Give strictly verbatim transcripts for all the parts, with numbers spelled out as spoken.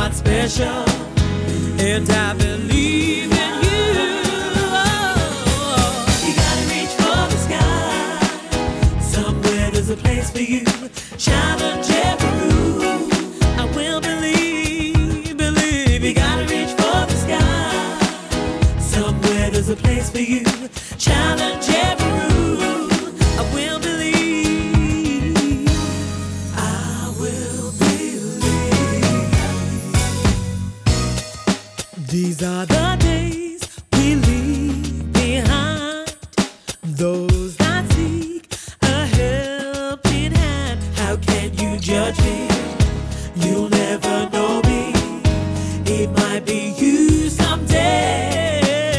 everyone's special, and I believe in you. Oh, you gotta reach for the sky. Somewhere there's a place for you. Challenge every rule. I will believe, believe. You gotta reach for the sky. Somewhere there's a place for you. Challenge every rule. I will believe. I will believe. These are the days we leave behind. Those that seek a helping hand. How can you judge me? You'll never know me. It might be you someday.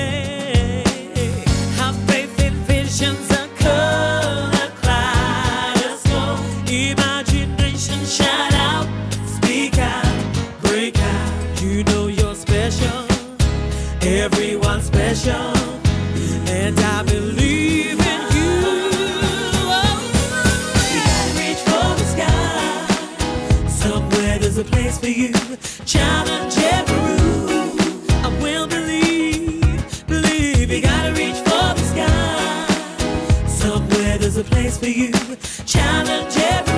Have faith in visions, a color kaleidoscope. Imagination, shout out, speak out, break out. You know you're special, everyone's special, and I believe in you. Oh, you gotta reach for the sky. Somewhere there's a place for you. Challenge every rule. I will believe, believe. You gotta reach for the sky. Somewhere there's a place for you. Challenge every